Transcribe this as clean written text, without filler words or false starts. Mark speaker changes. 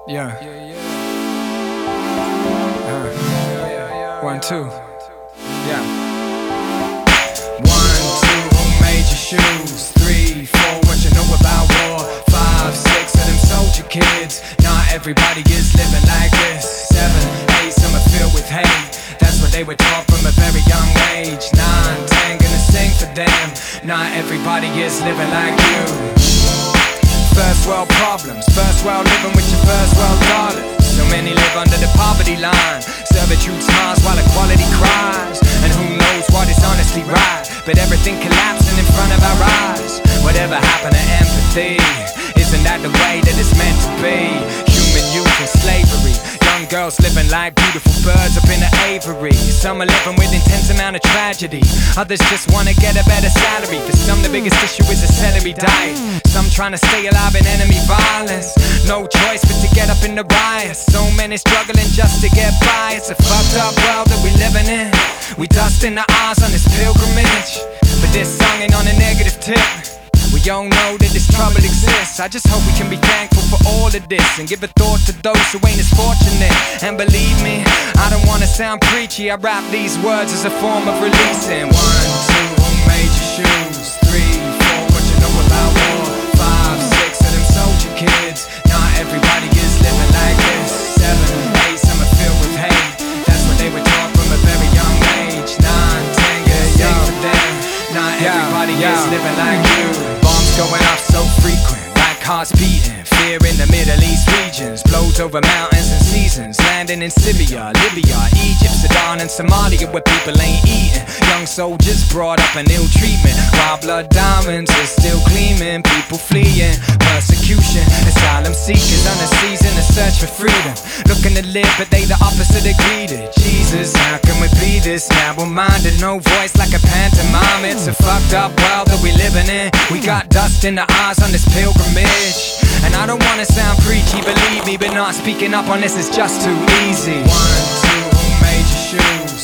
Speaker 1: Yeah. 1, 2. Yeah. 1, 2, who made your shoes? 3, 4, what you know about war? 5, 6 of them soldier kids. Not everybody is living like this. 7, 8, some are filled with hate. That's what they were taught from a very young age. 9, 10, gonna sing for them. Not everybody is living like you. First world problems, first world living with your first world dollars. So many live under the poverty line. Servitude smiles while equality cries. And who knows what is honestly right? But everything collapsing in front of our eyes. Whatever happened to empathy? Isn't that the way that it's meant to be? Human youth in slavery. Young girls living like beautiful birds up in the aviary. Some are living with intense amount of tragedy. Others just wanna get a better salary. For some the biggest issue is a celery diet. Some trying to stay alive in enemy violence. No choice but to get up in the riots. So many struggling just to get by. It's a fucked up world that we living in. We dusting the eyes on this pilgrimage. But this song ain't on a negative tip. We all know that this trouble exists. I just hope we can be thankful for all of this and give a thought to those who ain't as fortunate. And believe me, I don't wanna sound preachy. I rap these words as a form of releasing. 1, 2, who made your shoes? 3, 4, what you know about war? 5, 6 of them soldier kids. Not everybody is living like this. 7, 8, some are filled with hate. That's what they were taught from a very young age. 9, 10, gonna sing for them. Not everybody is living like you. Going off so frequent, like hearts beating. Fear in the Middle East regions. Blows over mountains and seasons. Landing in Syria, Libya, Egypt, Sudan and Somalia, where people ain't eating. Young soldiers brought up in ill treatment, while blood diamonds are still gleaming. People fleeing persecution. Asylum seekers on a season to search for freedom. Looking to live but they the opposite of greeted. Jesus, how can we be this narrow-minded? No voice like a pantomime. It's a fucked up world that we living in. We got dust in the eyes on this pilgrimage. And I don't wanna sound preachy, believe me, but not speaking up on this is just too easy. 1, 2, who made your shoes?